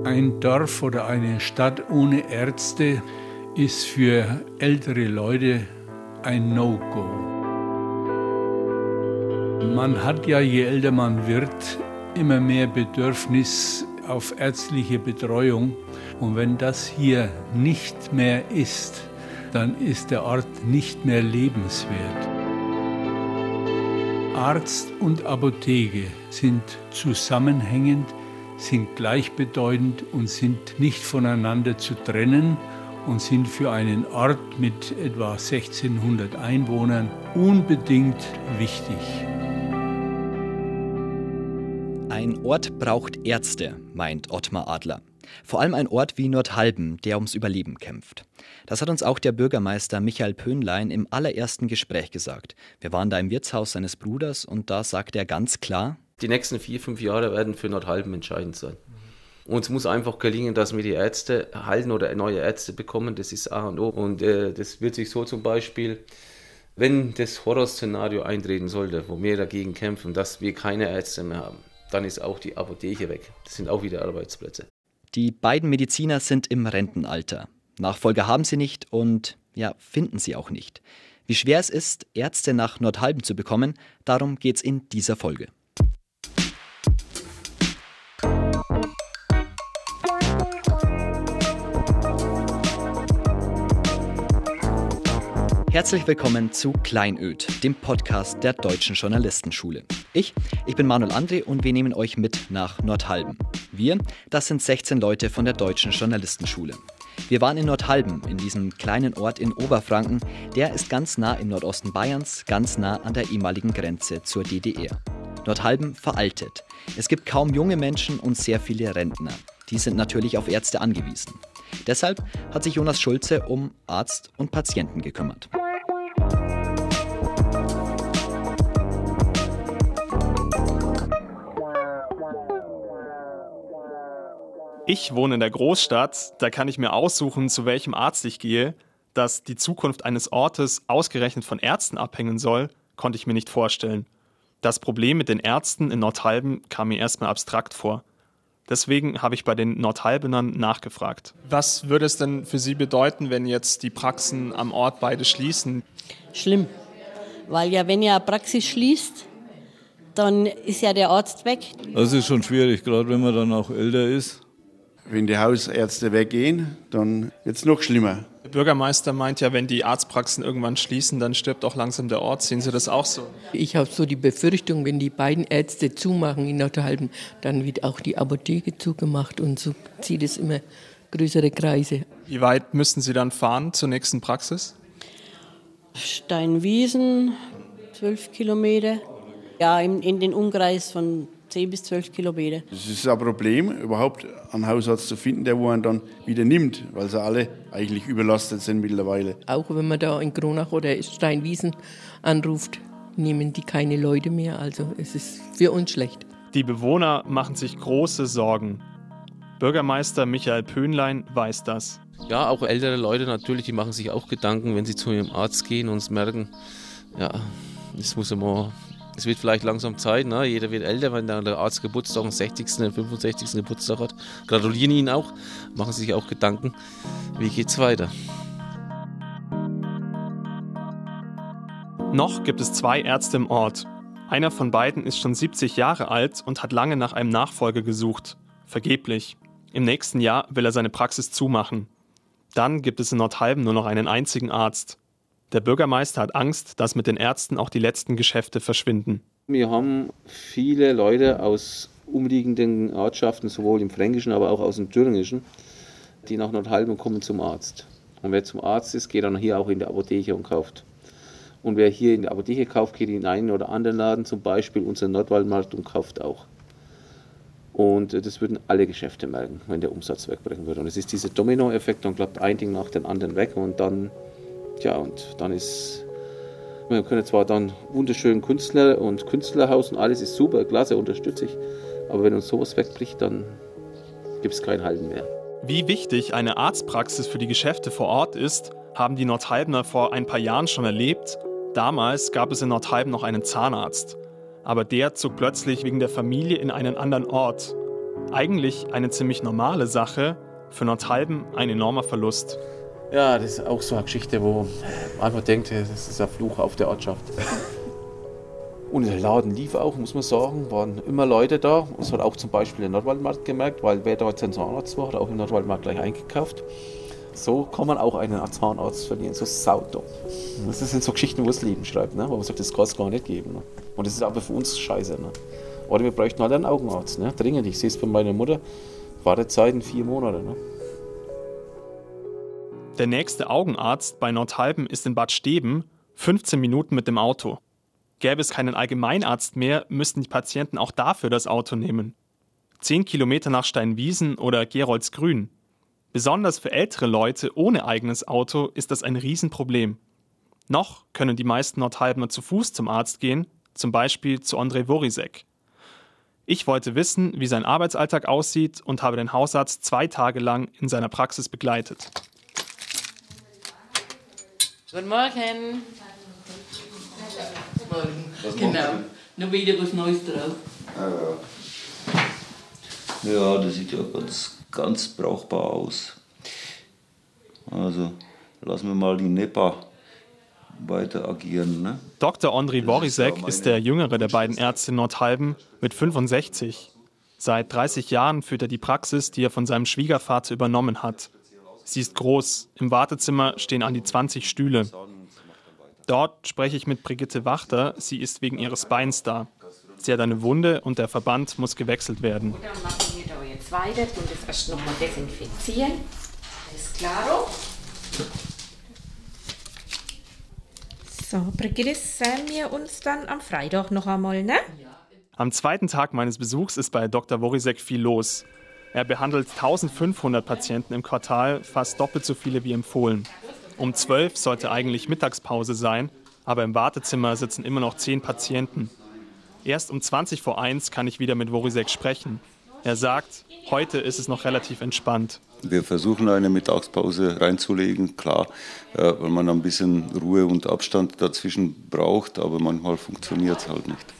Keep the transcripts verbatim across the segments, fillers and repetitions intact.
Ein Dorf oder eine Stadt ohne Ärzte ist für ältere Leute ein No-Go. Man hat ja, je älter man wird, immer mehr Bedürfnis auf ärztliche Betreuung. Und wenn das hier nicht mehr ist, dann ist der Ort nicht mehr lebenswert. Arzt und Apotheke sind zusammenhängend, sind gleichbedeutend und sind nicht voneinander zu trennen und sind für einen Ort mit etwa sechzehnhundert Einwohnern unbedingt wichtig. Ein Ort braucht Ärzte, meint Ottmar Adler. Vor allem ein Ort wie Nordhalben, der ums Überleben kämpft. Das hat uns auch der Bürgermeister Michael Pöhnlein im allerersten Gespräch gesagt. Wir waren da im Wirtshaus seines Bruders und da sagte er ganz klar: Die nächsten vier, fünf Jahre werden für Nordhalben entscheidend sein. Uns muss einfach gelingen, dass wir die Ärzte halten oder neue Ärzte bekommen. Das ist A und O. Und äh, das wird sich so zum Beispiel, wenn das Horrorszenario eintreten sollte, wo wir dagegen kämpfen, dass wir keine Ärzte mehr haben, dann ist auch die Apotheke weg. Das sind auch wieder Arbeitsplätze. Die beiden Mediziner sind im Rentenalter. Nachfolger haben sie nicht und ja, finden sie auch nicht. Wie schwer es ist, Ärzte nach Nordhalben zu bekommen, darum geht's in dieser Folge. Herzlich willkommen zu Kleinöd, dem Podcast der Deutschen Journalistenschule. Ich, ich bin Manuel André und wir nehmen euch mit nach Nordhalben. Wir, das sind sechzehn Leute von der Deutschen Journalistenschule. Wir waren in Nordhalben, in diesem kleinen Ort in Oberfranken. Der ist ganz nah im Nordosten Bayerns, ganz nah an der ehemaligen Grenze zur D D R. Nordhalben veraltet. Es gibt kaum junge Menschen und sehr viele Rentner. Die sind natürlich auf Ärzte angewiesen. Deshalb hat sich Jonas Schulze um Arzt und Patienten gekümmert. Ich wohne in der Großstadt, da kann ich mir aussuchen, zu welchem Arzt ich gehe. Dass die Zukunft eines Ortes ausgerechnet von Ärzten abhängen soll, konnte ich mir nicht vorstellen. Das Problem mit den Ärzten in Nordhalben kam mir erstmal abstrakt vor. Deswegen habe ich bei den Nordhalbenern nachgefragt. Was würde es denn für Sie bedeuten, wenn jetzt die Praxen am Ort beide schließen? Schlimm, weil ja, wenn ja eine Praxis schließt, dann ist ja der Arzt weg. Das ist schon schwierig, gerade wenn man dann auch älter ist. Wenn die Hausärzte weggehen, dann wird es noch schlimmer. Der Bürgermeister meint ja, wenn die Arztpraxen irgendwann schließen, dann stirbt auch langsam der Ort. Sehen Sie das auch so? Ich habe so die Befürchtung, wenn die beiden Ärzte zumachen in Nordhalben, dann wird auch die Apotheke zugemacht und so zieht es immer größere Kreise. Wie weit müssen Sie dann fahren zur nächsten Praxis? Steinwiesen, zwölf Kilometer. Ja, in, in den Umkreis von zehn bis zwölf Kilometer. Es ist ein Problem, überhaupt einen Hausarzt zu finden, der wo einen dann wieder nimmt, weil sie alle eigentlich überlastet sind mittlerweile. Auch wenn man da in Kronach oder Steinwiesen anruft, nehmen die keine Leute mehr. Also es ist für uns schlecht. Die Bewohner machen sich große Sorgen. Bürgermeister Michael Pöhnlein weiß das. Ja, auch ältere Leute natürlich, die machen sich auch Gedanken, wenn sie zu ihrem Arzt gehen und merken, ja, das muss immer... Es wird vielleicht langsam Zeit, ne? Jeder wird älter, wenn der Arzt Geburtstag, den sechzigsten, den fünfundsechzigsten Geburtstag hat. Gratulieren ihn auch, machen sich auch Gedanken, wie geht's weiter. Noch gibt es zwei Ärzte im Ort. Einer von beiden ist schon siebzig Jahre alt und hat lange nach einem Nachfolger gesucht. Vergeblich. Im nächsten Jahr will er seine Praxis zumachen. Dann gibt es in Nordhalben nur noch einen einzigen Arzt. Der Bürgermeister hat Angst, dass mit den Ärzten auch die letzten Geschäfte verschwinden. Wir haben viele Leute aus umliegenden Ortschaften, sowohl im Fränkischen, aber auch aus dem Thüringischen, die nach Nordhalben kommen zum Arzt. Und wer zum Arzt ist, geht dann hier auch in die Apotheke und kauft. Und wer hier in der Apotheke kauft, geht in einen oder anderen Laden, zum Beispiel unseren Nordwaldmarkt, und kauft auch. Und das würden alle Geschäfte merken, wenn der Umsatz wegbrechen würde. Und es ist dieser Dominoeffekt, dann klappt ein Ding nach dem anderen weg und dann... Ja, und dann ist, wir können zwar dann wunderschönen Künstler und Künstlerhaus und alles ist super, klasse, unterstütze ich. Aber wenn uns sowas wegbricht, dann gibt es kein Halten mehr. Wie wichtig eine Arztpraxis für die Geschäfte vor Ort ist, haben die Nordhalbener vor ein paar Jahren schon erlebt. Damals gab es in Nordhalben noch einen Zahnarzt. Aber der zog plötzlich wegen der Familie in einen anderen Ort. Eigentlich eine ziemlich normale Sache, für Nordhalben ein enormer Verlust. Ja, das ist auch so eine Geschichte, wo man einfach denkt, das ist ein Fluch auf der Ortschaft. Und der Laden lief auch, muss man sagen, waren immer Leute da. Das hat auch zum Beispiel der Nordwaldmarkt gemerkt, weil wer da jetzt einen Zahnarzt war, hat auch im Nordwaldmarkt gleich eingekauft. So kann man auch einen Zahnarzt verlieren, so saudumm. Das sind so Geschichten, wo das Leben schreibt, ne? Wo man sagt, das kann es gar nicht geben. Ne? Und das ist aber für uns scheiße. Ne? Oder wir bräuchten halt einen Augenarzt, ne? Dringend. Ich sehe es bei meiner Mutter, Wartezeiten vier Monate. Ne? Der nächste Augenarzt bei Nordhalben ist in Bad Steben, fünfzehn Minuten mit dem Auto. Gäbe es keinen Allgemeinarzt mehr, müssten die Patienten auch dafür das Auto nehmen. Zehn Kilometer nach Steinwiesen oder Geroldsgrün. Besonders für ältere Leute ohne eigenes Auto ist das ein Riesenproblem. Noch können die meisten Nordhalbener zu Fuß zum Arzt gehen, zum Beispiel zu André Worisek. Ich wollte wissen, wie sein Arbeitsalltag aussieht und habe den Hausarzt zwei Tage lang in seiner Praxis begleitet. Guten Morgen. Morgen. Was genau. Noch wieder was Neues drauf. Ja, ja, das sieht ja ganz, ganz brauchbar aus. Also lassen wir mal die Nepa weiter agieren. Ne? Doktor André Worisek ist, ist der jüngere der beiden Ärzte in Nordhalben mit fünfundsechzig. Seit dreißig Jahren führt er die Praxis, die er von seinem Schwiegervater übernommen hat. Sie ist groß. Im Wartezimmer stehen an die zwanzig Stühle. Dort spreche ich mit Brigitte Wachter. Sie ist wegen ihres Beins da. Sie hat eine Wunde und der Verband muss gewechselt werden. Und dann machen wir da jetzt weiter und das erst nochmal desinfizieren. Alles klar? So, Brigitte, sehen wir uns dann am Freitag noch einmal, ne? Am zweiten Tag meines Besuchs ist bei Doktor Worisek viel los. Er behandelt eintausendfünfhundert Patienten im Quartal, fast doppelt so viele wie empfohlen. Um zwölf sollte eigentlich Mittagspause sein, aber im Wartezimmer sitzen immer noch zehn Patienten. Erst um zwanzig vor eins kann ich wieder mit Worisek sprechen. Er sagt, heute ist es noch relativ entspannt. Wir versuchen eine Mittagspause reinzulegen, klar, weil man ein bisschen Ruhe und Abstand dazwischen braucht, aber manchmal funktioniert es halt nicht.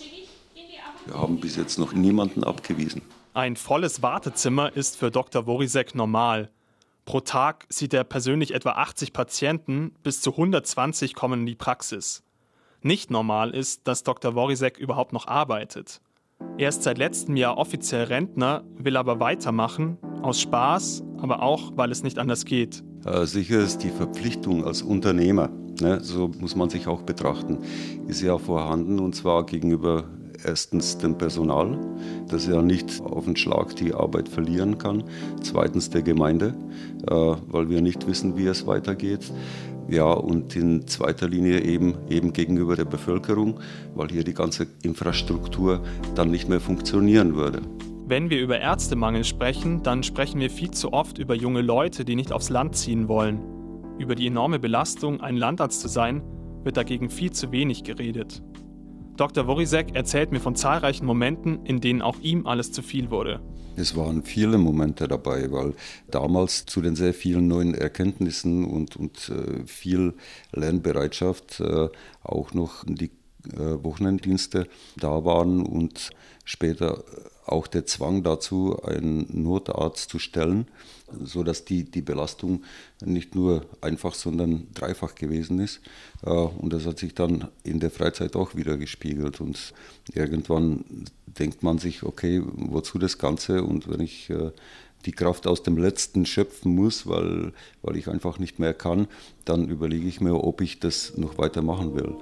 Wir haben bis jetzt noch niemanden abgewiesen. Ein volles Wartezimmer ist für Doktor Worisek normal. Pro Tag sieht er persönlich etwa achtzig Patienten, bis zu hundertzwanzig kommen in die Praxis. Nicht normal ist, dass Doktor Worisek überhaupt noch arbeitet. Er ist seit letztem Jahr offiziell Rentner, will aber weitermachen, aus Spaß, aber auch, weil es nicht anders geht. Äh, sicher ist die Verpflichtung als Unternehmer, ne, so muss man sich auch betrachten, ist ja vorhanden, und zwar gegenüber erstens dem Personal, das ja nicht auf den Schlag die Arbeit verlieren kann. Zweitens der Gemeinde, äh, weil wir nicht wissen, wie es weitergeht. Ja, und in zweiter Linie eben, eben gegenüber der Bevölkerung, weil hier die ganze Infrastruktur dann nicht mehr funktionieren würde. Wenn wir über Ärztemangel sprechen, dann sprechen wir viel zu oft über junge Leute, die nicht aufs Land ziehen wollen. Über die enorme Belastung, ein Landarzt zu sein, wird dagegen viel zu wenig geredet. Doktor Worisek erzählt mir von zahlreichen Momenten, in denen auch ihm alles zu viel wurde. Es waren viele Momente dabei, weil damals zu den sehr vielen neuen Erkenntnissen und, und äh, viel Lernbereitschaft äh, auch noch die äh, Wochenenddienste da waren und später auch der Zwang dazu, einen Notarzt zu stellen, sodass die, die Belastung nicht nur einfach, sondern dreifach gewesen ist. Und das hat sich dann in der Freizeit auch wieder gespiegelt. Und irgendwann denkt man sich, okay, wozu das Ganze? Und wenn ich die Kraft aus dem Letzten schöpfen muss, weil, weil ich einfach nicht mehr kann, dann überlege ich mir, ob ich das noch weitermachen will.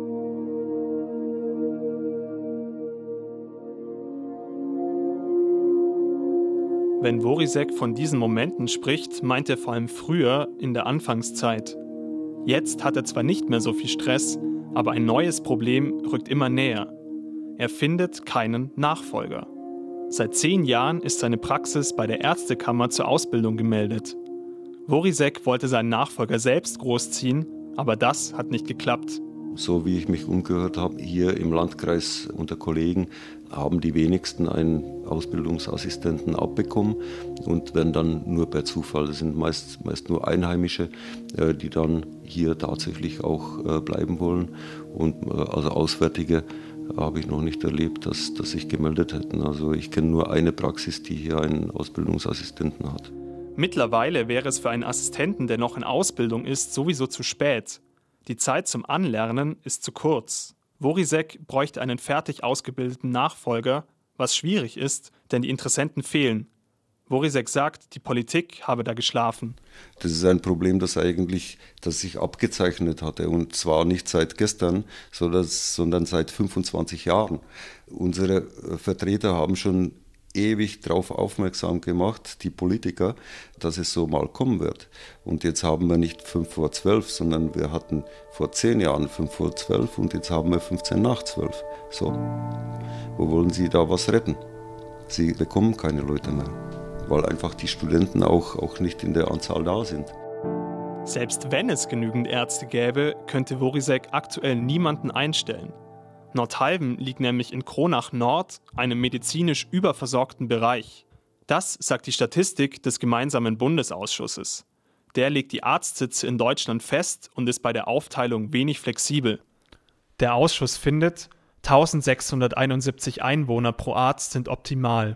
Wenn Worisek von diesen Momenten spricht, meint er vor allem früher, in der Anfangszeit. Jetzt hat er zwar nicht mehr so viel Stress, aber ein neues Problem rückt immer näher. Er findet keinen Nachfolger. Seit zehn Jahren ist seine Praxis bei der Ärztekammer zur Ausbildung gemeldet. Worisek wollte seinen Nachfolger selbst großziehen, aber das hat nicht geklappt. So wie ich mich umgehört habe, hier im Landkreis unter Kollegen, haben die wenigsten einen Ausbildungsassistenten abbekommen und wenn dann nur per Zufall. Das sind meist, meist nur Einheimische, die dann hier tatsächlich auch bleiben wollen und also Auswärtige habe ich noch nicht erlebt, dass, dass sich gemeldet hätten. Also ich kenne nur eine Praxis, die hier einen Ausbildungsassistenten hat. Mittlerweile wäre es für einen Assistenten, der noch in Ausbildung ist, sowieso zu spät. Die Zeit zum Anlernen ist zu kurz. Worisek bräuchte einen fertig ausgebildeten Nachfolger, was schwierig ist, denn die Interessenten fehlen. Worisek sagt, die Politik habe da geschlafen. Das ist ein Problem, das eigentlich das sich abgezeichnet hatte. Und zwar nicht seit gestern, sondern seit fünfundzwanzig Jahren. Unsere Vertreter haben schon ewig darauf aufmerksam gemacht, die Politiker, dass es so mal kommen wird. Und jetzt haben wir nicht fünf vor zwölf, sondern wir hatten vor zehn Jahren fünf vor zwölf und jetzt haben wir fünfzehn nach zwölf. So, wo wollen Sie da was retten? Sie bekommen keine Leute mehr, weil einfach die Studenten auch, auch nicht in der Anzahl da sind. Selbst wenn es genügend Ärzte gäbe, könnte Worisek aktuell niemanden einstellen. Nordhalben liegt nämlich in Kronach Nord, einem medizinisch überversorgten Bereich. Das sagt die Statistik des gemeinsamen Bundesausschusses. Der legt die Arztsitze in Deutschland fest und ist bei der Aufteilung wenig flexibel. Der Ausschuss findet, eintausendsechshunderteinundsiebzig Einwohner pro Arzt sind optimal.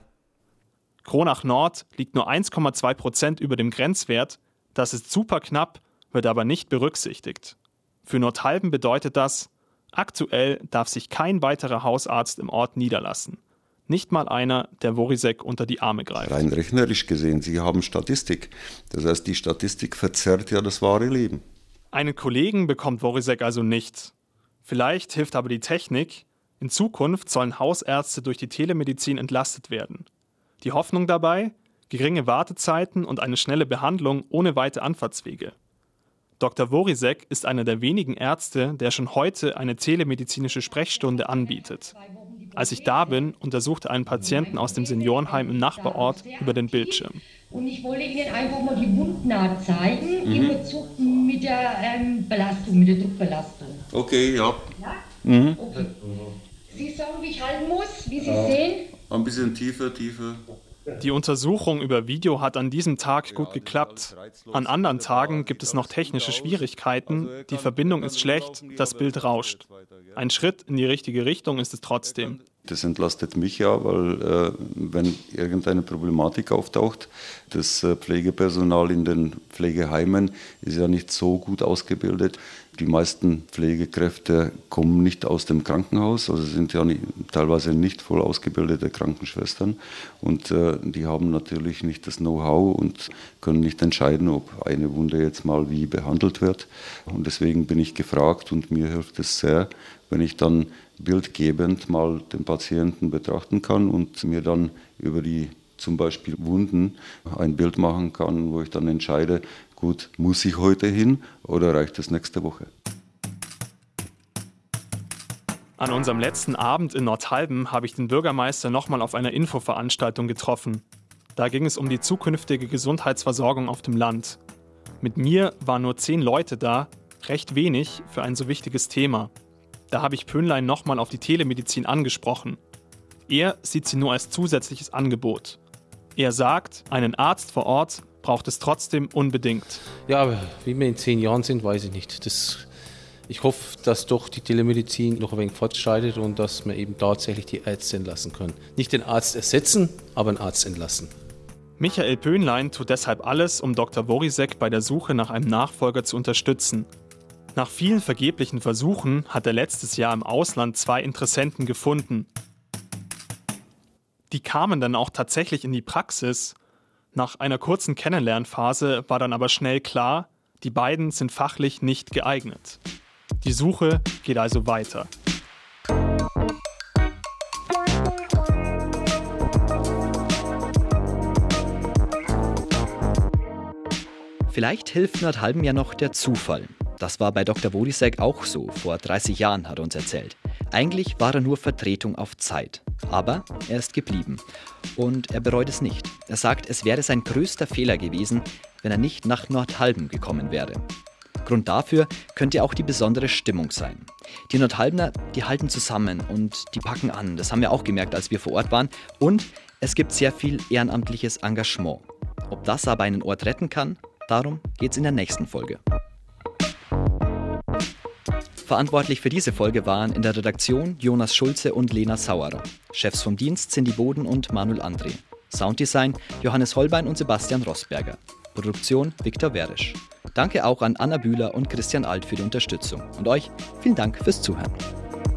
Kronach Nord liegt nur eins Komma zwei Prozent über dem Grenzwert, das ist super knapp, wird aber nicht berücksichtigt. Für Nordhalben bedeutet das, aktuell darf sich kein weiterer Hausarzt im Ort niederlassen. Nicht mal einer, der Worisek unter die Arme greift. Rein rechnerisch gesehen, Sie haben Statistik. Das heißt, die Statistik verzerrt ja das wahre Leben. Einen Kollegen bekommt Worisek also nicht. Vielleicht hilft aber die Technik. In Zukunft sollen Hausärzte durch die Telemedizin entlastet werden. Die Hoffnung dabei? Geringe Wartezeiten und eine schnelle Behandlung ohne weite Anfahrtswege. Doktor Worisek ist einer der wenigen Ärzte, der schon heute eine telemedizinische Sprechstunde anbietet. Als ich da bin, untersuchte einen Patienten aus dem Seniorenheim im Nachbarort über den Bildschirm. Und ich wollte Ihnen einfach mal die Wundnaht zeigen, mhm. in Bezug mit der ähm, Belastung, mit der Druckbelastung. Okay, ja. Ja? Mhm. Okay. Sie sagen, wie ich halten muss, wie Sie ja. sehen. Ein bisschen tiefer, tiefer. Die Untersuchung über Video hat an diesem Tag gut geklappt. An anderen Tagen gibt es noch technische Schwierigkeiten, die Verbindung ist schlecht, das Bild rauscht. Ein Schritt in die richtige Richtung ist es trotzdem. Das entlastet mich ja, weil äh, wenn irgendeine Problematik auftaucht, das äh, Pflegepersonal in den Pflegeheimen ist ja nicht so gut ausgebildet. Die meisten Pflegekräfte kommen nicht aus dem Krankenhaus, also sind ja nicht, teilweise nicht voll ausgebildete Krankenschwestern. Und äh, die haben natürlich nicht das Know-how und können nicht entscheiden, ob eine Wunde jetzt mal wie behandelt wird. Und deswegen bin ich gefragt und mir hilft es sehr, wenn ich dann bildgebend mal den Patienten betrachten kann und mir dann über die zum Beispiel Wunden ein Bild machen kann, wo ich dann entscheide, gut, muss ich heute hin oder reicht es nächste Woche? An unserem letzten Abend in Nordhalben habe ich den Bürgermeister nochmal auf einer Infoveranstaltung getroffen. Da ging es um die zukünftige Gesundheitsversorgung auf dem Land. Mit mir waren nur zehn Leute da, recht wenig für ein so wichtiges Thema. Da habe ich Pöhnlein nochmal auf die Telemedizin angesprochen. Er sieht sie nur als zusätzliches Angebot. Er sagt, einen Arzt vor Ort braucht es trotzdem unbedingt. Ja, aber wie wir in zehn Jahren sind, weiß ich nicht. Das, ich hoffe, dass doch die Telemedizin noch ein wenig fortschreitet und dass wir eben tatsächlich die Ärzte entlassen können. Nicht den Arzt ersetzen, aber einen Arzt entlassen. Michael Pöhnlein tut deshalb alles, um Doktor Worisek bei der Suche nach einem Nachfolger zu unterstützen. Nach vielen vergeblichen Versuchen hat er letztes Jahr im Ausland zwei Interessenten gefunden. Die kamen dann auch tatsächlich in die Praxis. Nach einer kurzen Kennenlernphase war dann aber schnell klar, die beiden sind fachlich nicht geeignet. Die Suche geht also weiter. Vielleicht hilft Nordhalben ja noch der Zufall. Das war bei Doktor Worisek auch so, vor dreißig Jahren, hat er uns erzählt. Eigentlich war er nur Vertretung auf Zeit. Aber er ist geblieben. Und er bereut es nicht. Er sagt, es wäre sein größter Fehler gewesen, wenn er nicht nach Nordhalben gekommen wäre. Grund dafür könnte auch die besondere Stimmung sein. Die Nordhalbener, die halten zusammen und die packen an. Das haben wir auch gemerkt, als wir vor Ort waren. Und es gibt sehr viel ehrenamtliches Engagement. Ob das aber einen Ort retten kann, darum geht's in der nächsten Folge. Verantwortlich für diese Folge waren in der Redaktion Jonas Schulze und Lena Sauerer. Chefs vom Dienst Cindy Boden und Manuel André. Sounddesign Johannes Holbein und Sebastian Rosberger. Produktion Viktor Werisch. Danke auch an Anna Bühler und Christian Alt für die Unterstützung. Und euch vielen Dank fürs Zuhören.